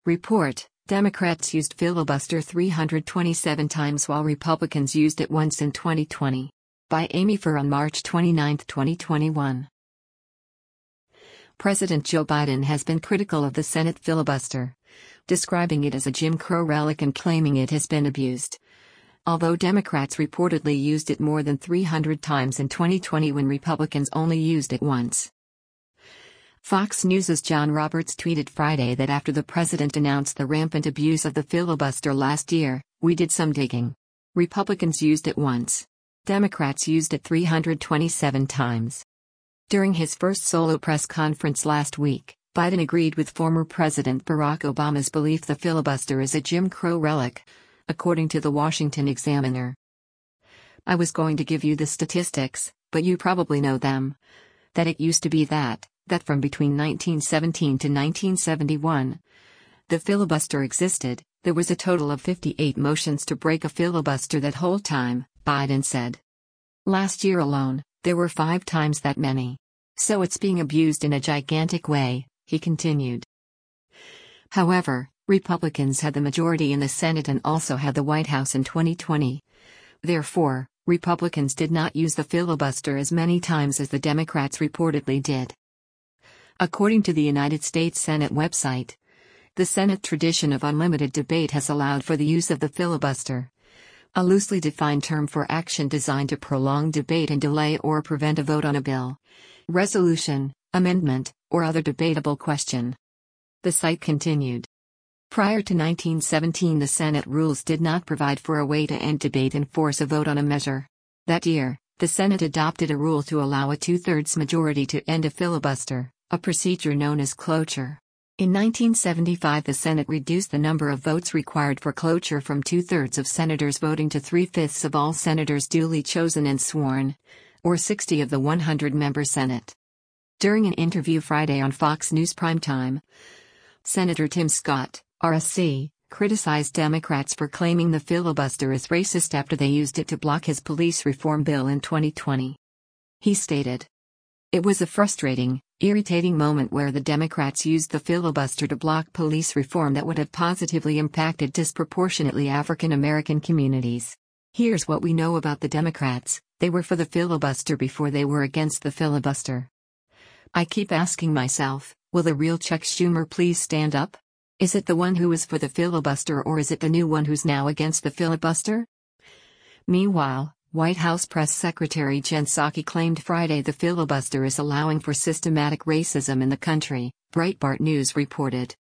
Report: Democrats used filibuster 327 times while Republicans used it once in 2020. By Amy Furr on March 29, 2021. President Joe Biden has been critical of the Senate filibuster, describing it as a Jim Crow relic and claiming it has been abused. Although Democrats reportedly used it more than 300 times in 2020 when Republicans only used it once. Fox News' John Roberts tweeted Friday that after the president announced the rampant abuse of the filibuster last year, "We did some digging. Republicans used it once. Democrats used it 327 times." During his first solo press conference last week, Biden agreed with former President Barack Obama's belief the filibuster is a Jim Crow relic, according to the Washington Examiner. "I was going to give you the statistics, but you probably know them. That it used to be that from between 1917 to 1971, the filibuster existed, there was a total of 58 motions to break a filibuster that whole time," Biden said. "Last year alone, there were 5 times that many. So it's being abused in a gigantic way," he continued. However, Republicans had the majority in the Senate and also had the White House in 2020. Therefore, Republicans did not use the filibuster as many times as the Democrats reportedly did. According to the United States Senate website, the Senate tradition of unlimited debate has allowed for the use of the filibuster, a loosely defined term for action designed to prolong debate and delay or prevent a vote on a bill, resolution, amendment, or other debatable question. The site continued. Prior to 1917, the Senate rules did not provide for a way to end debate and force a vote on a measure. That year, the Senate adopted a rule to allow a 2/3 majority to end a filibuster, a procedure known as cloture. In 1975, the Senate reduced the number of votes required for cloture from 2/3 of senators voting to 3/5 of all senators duly chosen and sworn, or 60 of the 100-member Senate. During an interview Friday on Fox News Primetime, Senator Tim Scott, RSC, criticized Democrats for claiming the filibuster is racist after they used it to block his police reform bill in 2020. He stated, "It was a frustrating, irritating moment where the Democrats used the filibuster to block police reform that would have positively impacted disproportionately African American communities. Here's what we know about the Democrats: they were for the filibuster before they were against the filibuster. I keep asking myself, will the real Chuck Schumer please stand up? Is it the one who was for the filibuster or is it the new one who's now against the filibuster?" Meanwhile, White House Press Secretary Jen Psaki claimed Friday the filibuster is allowing for systematic racism in the country, Breitbart News reported.